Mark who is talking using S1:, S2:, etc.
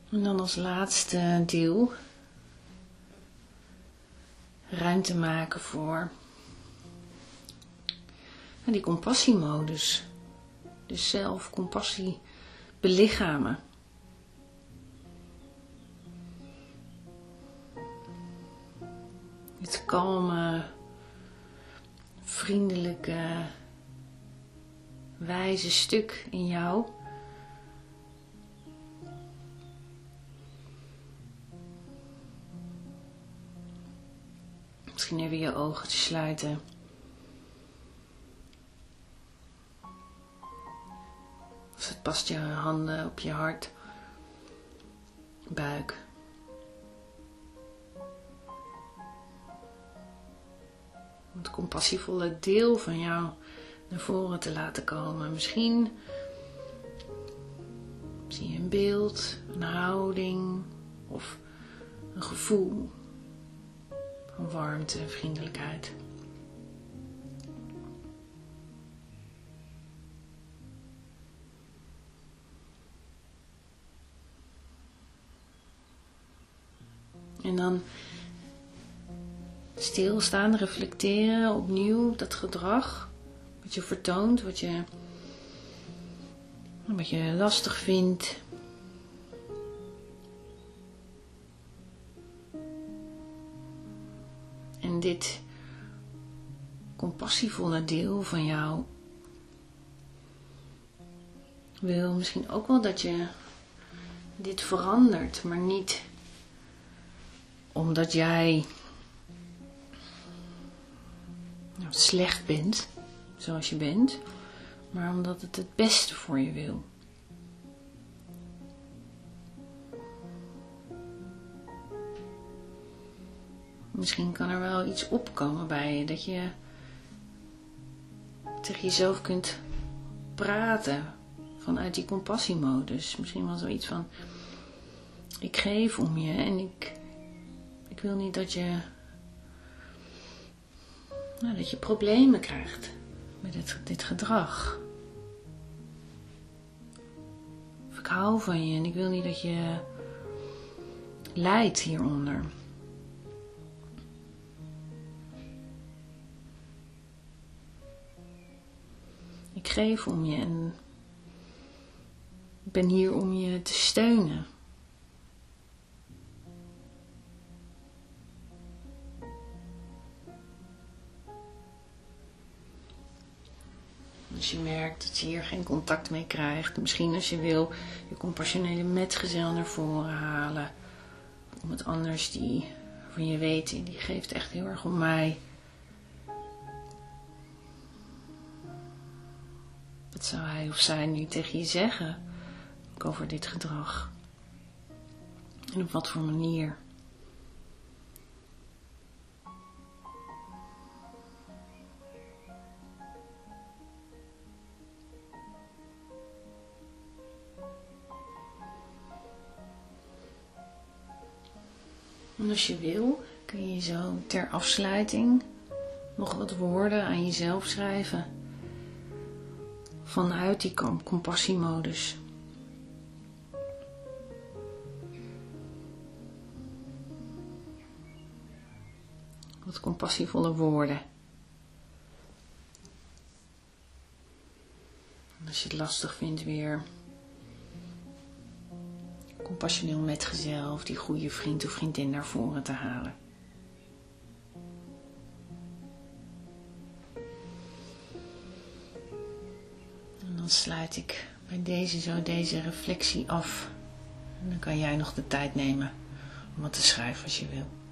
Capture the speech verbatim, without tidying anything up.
S1: En dan als laatste deel ruimte maken voor die compassiemodus. Dus zelf compassie belichamen. Het kalme, vriendelijke, wijze stuk in jou. Misschien even je ogen te sluiten. Of het past, je handen op je hart, buik. Om het compassievolle deel van jou naar voren te laten komen. Misschien zie je een beeld, een houding of een gevoel van warmte en vriendelijkheid. En dan stilstaan, reflecteren opnieuw op dat gedrag. Wat je vertoont, wat je, wat je lastig vindt. En dit compassievolle deel van jou wil misschien ook wel dat je dit verandert, maar niet omdat jij nou, slecht bent, zoals je bent, maar omdat het het beste voor je wil. Misschien kan er wel iets opkomen bij je, dat je tegen jezelf kunt praten vanuit die compassiemodus. Misschien wel zoiets van, ik geef om je en ik, ik wil niet dat je, nou, dat je problemen krijgt met dit, dit gedrag. Of ik hou van je en ik wil niet dat je lijdt hieronder. Ik geef om je en ik ben hier om je te steunen. Als je merkt dat je hier geen contact mee krijgt, misschien als je wil je compassionele metgezel naar voren halen. Iemand anders die van je weet, die geeft echt heel erg om mij. Wat zou hij of zij nu tegen je zeggen ook over dit gedrag? En op wat voor manier? En als je wil, kun je zo ter afsluiting nog wat woorden aan jezelf schrijven. Vanuit die compassiemodus. Wat compassievolle woorden. En als je het lastig vindt weer compassioneel metgezel of die goede vriend of vriendin naar voren te halen. En dan sluit ik bij deze zo deze reflectie af. En dan kan jij nog de tijd nemen om wat te schrijven als je wil.